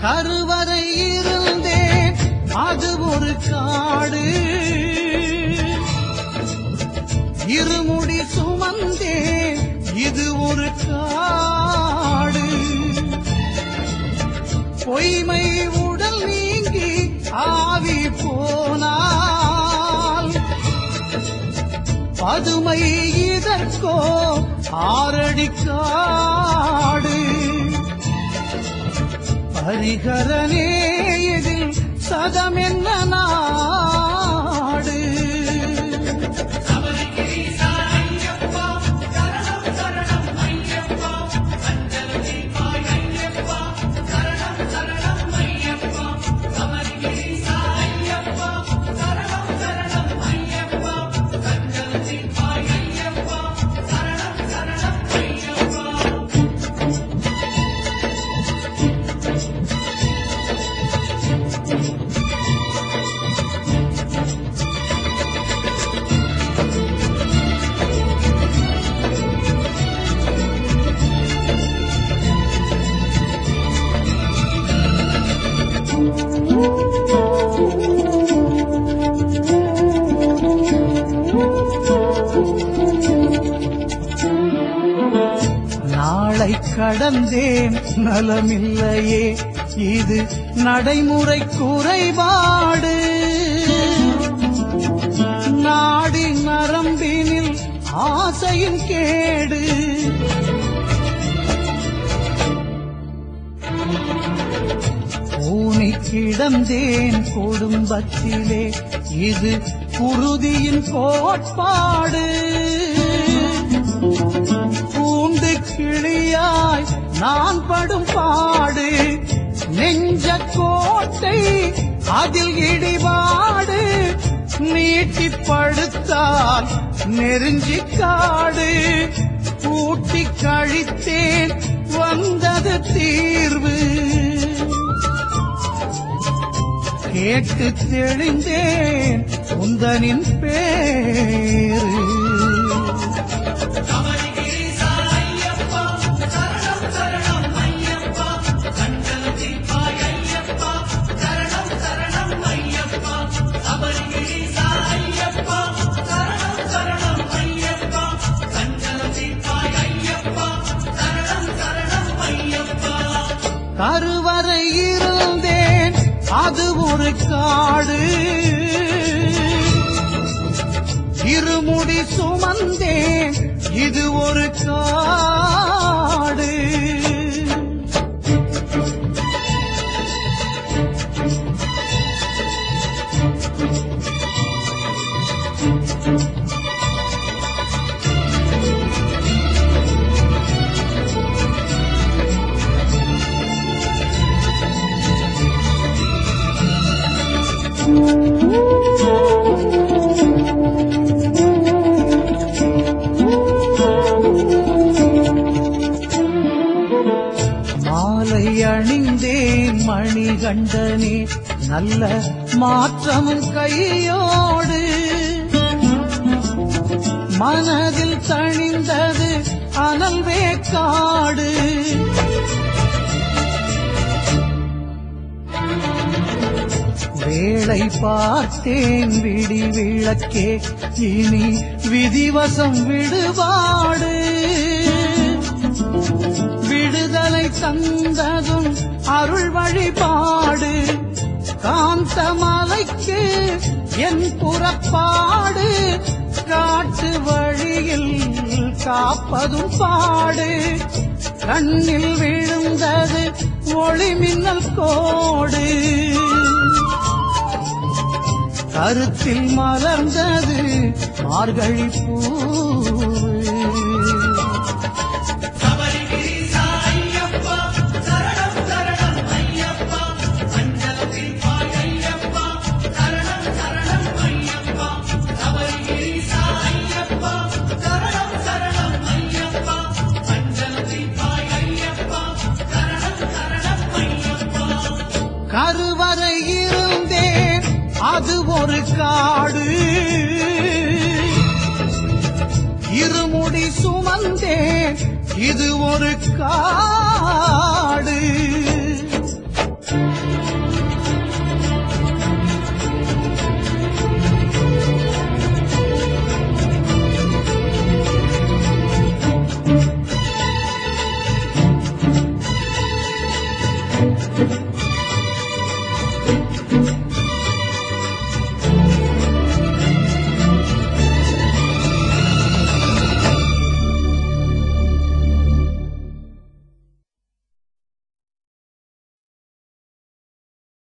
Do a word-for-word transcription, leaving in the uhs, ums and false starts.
கருவறை இருந்தேன் அது ஒரு காடு, இருமுடி சுமந்தேன் இது ஒரு காடு. பொய்மை உடல் நீங்கி ஆவி போனால் பதுமை இதற்கோ ஆரடி காடு. ஹரிஹரனே இதில் சதம் என்ன நாடு. நாளை கடந்தேன் நலமில்லையே இது நடைமுறை குறைபாடு. நாடி நரம்பினில் ஆசையின் கேடு. ஊனி கிடந்தேன் குடும்பத்திலே இது குருதியின் கோட்பாடு. பூண்டு கிளியாய் நான் படும் பாடு. நெஞ்ச கோட்டை அதில் இடிபாடு. நீட்டி படுத்தால் நெருஞ்சி காடு. கூட்டி கழித்தேன் வந்தது தீர்வு. கேட்டு தெளிந்தேன் உந்தனின் பேரு. கருவறை இருந்தேன் அது ஒரு காடு. இருமுடி சுமந்தேன் இது ஒரு காடு. மாலை அணிந்தேன் மணிகண்டனே நல்ல மாற்றமும் கையோடு. மனதில் தணிந்தது அனல் வேக்காடு. வேளை பார்த்தேன் விடி விளக்கே இனி விதிவசம் விடுபாடு. விடுதலை தந்ததும் அருள் வழிபாடு. காந்தமலைக்கு என் புறப்பாடு. காட்டு வழியில் காப்பதும் பாடு. கண்ணில் விழுந்தது ஒளி மின்னல் கோடு. கருத்தில் மலர்ந்தது மார்கழி பூவு. கருவறை இருந்தேன் அது ஒரு காடு. இருமுடி சுமந்தேன் இது ஒரு காடு.